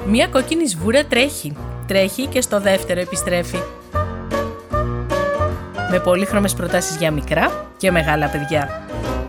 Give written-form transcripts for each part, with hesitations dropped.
Μία κόκκινη σβούρα τρέχει. Τρέχει και στο δεύτερο επιστρέφει. Με πολύχρωμες προτάσεις για μικρά και μεγάλα παιδιά.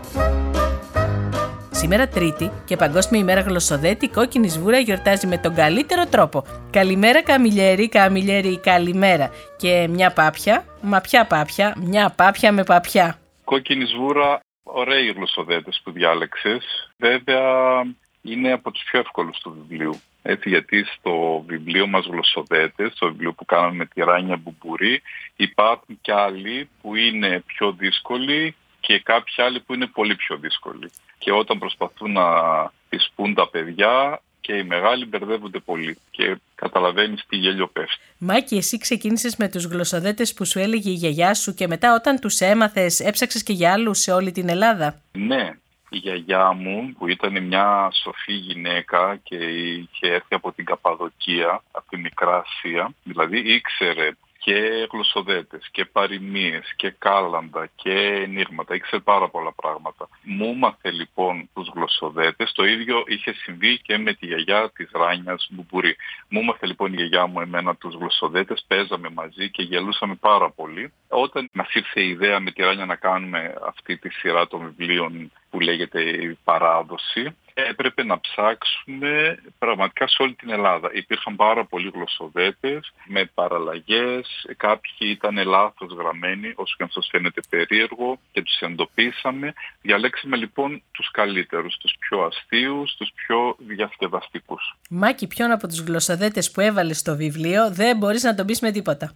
Σήμερα Τρίτη και Παγκόσμια ημέρα γλωσσοδέτη, η κόκκινη σβούρα γιορτάζει με τον καλύτερο τρόπο. Καλημέρα Καμιλιέρη, Καμιλιέρη, καλημέρα. Και μια πάπια, μα ποια πάπια, μια πάπια με παπιά. Κόκκινη σβούρα, ωραίοι οι γλωσσοδέτες που διάλεξες. Βέβαια είναι από τους πιο εύκολους του βιβλίου. Έτσι, γιατί στο βιβλίο μας γλωσσοδέτες, στο βιβλίο που κάναμε με τη Ράνια Μπουμπουρή, υπάρχουν και άλλοι που είναι πιο δύσκολοι και κάποιοι άλλοι που είναι πολύ πιο δύσκολοι. Και όταν προσπαθούν να τις πούν τα παιδιά και οι μεγάλοι μπερδεύονται πολύ και καταλαβαίνεις τι γέλιο πέφτει. Μάκη, εσύ ξεκίνησες με τους γλωσσοδέτες που σου έλεγε η γιαγιά σου και μετά όταν τους έμαθες έψαξες και για άλλους σε όλη την Ελλάδα? Ναι. Η γιαγιά μου που ήταν μια σοφή γυναίκα και είχε έρθει από την Καπαδοκία, από τη Μικρά Ασία, δηλαδή ήξερε και γλωσσοδέτες και παροιμίες και κάλαντα και ενίγματα, ήξερε πάρα πολλά πράγματα. Μου μάθε λοιπόν τους γλωσσοδέτες, το ίδιο είχε συμβεί και με τη γιαγιά της Ράνιας Μπουμπουρή. Μου μάθε λοιπόν η γιαγιά μου εμένα τους γλωσσοδέτες, παίζαμε μαζί και γελούσαμε πάρα πολύ. Όταν μας ήρθε η ιδέα με τη Ράνια να κάνουμε αυτή τη σειρά των βιβλίων που λέγεται η Παράδοση, έπρεπε να ψάξουμε πραγματικά σε όλη την Ελλάδα. Υπήρχαν πάρα πολλοί γλωσσοδέτες με παραλλαγές, κάποιοι ήταν λάθος γραμμένοι, όσο και αν σας φαίνεται περίεργο, και τους εντοπίσαμε. Διαλέξαμε λοιπόν τους καλύτερους, τους πιο αστείους, τους πιο διασκεδαστικούς. Μάκη, ποιον από τους γλωσσοδέτες που έβαλες στο βιβλίο δεν μπορείς να τον πεις με τίποτα?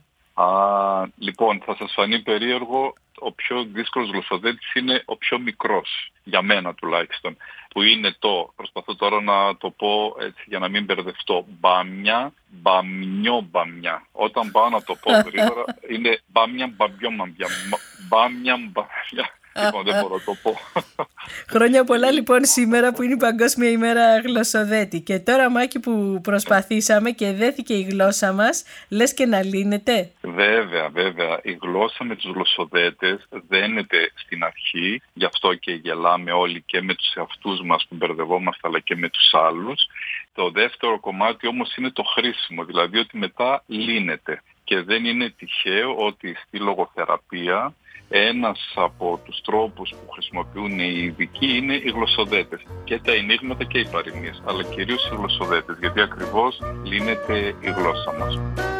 Λοιπόν, θα σας φανεί περίεργο, ο πιο δύσκολος γλωσσοδέτης είναι ο πιο μικρός, για μένα τουλάχιστον, που είναι προσπαθώ τώρα να το πω έτσι για να μην μπερδευτώ, μπάμια, μπαμιό, μπαμιά. Όταν πάω να το πω γρήγορα είναι μπάμια, μπαμπιό, μπαμιά, μπάμια, μπαμιά. Λοιπόν, δεν μπορώ να το πω. Χρόνια πολλά λοιπόν σήμερα που είναι η Παγκόσμια ημέρα γλωσσοδέτη. Και τώρα, Μάκη, που προσπαθήσαμε και δέθηκε η γλώσσα μας, λες και να λύνεται? Βέβαια. Η γλώσσα με τους γλωσσοδέτες δένεται στην αρχή, γι' αυτό και γελάμε όλοι και με τους εαυτούς μας που μπερδευόμαστε, αλλά και με τους άλλους. Το δεύτερο κομμάτι όμως είναι το χρήσιμο, δηλαδή ότι μετά λύνεται. Και δεν είναι τυχαίο ότι στη λογοθεραπεία ένας από τους τρόπους που χρησιμοποιούν οι ειδικοί είναι οι γλωσσοδέτες. Και τα ενίγματα και οι παροιμίες, αλλά κυρίως οι γλωσσοδέτες, γιατί ακριβώς λύνεται η γλώσσα μας.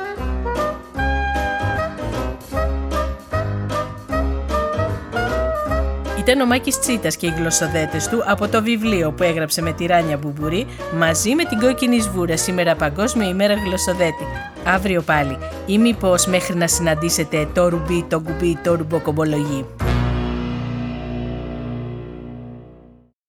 Ήταν ο Μάκης Τσίτας και οι γλωσσοδέτες του από το βιβλίο που έγραψε με τη Ράνια Μπουμπουρή μαζί με την κόκκινη σβούρα, σήμερα Παγκόσμια ημέρα γλωσσοδέτη. Αύριο πάλι, ή μήπως μέχρι να συναντήσετε το ρουμπί, το κουμπί, το ρουμποκομπολογί.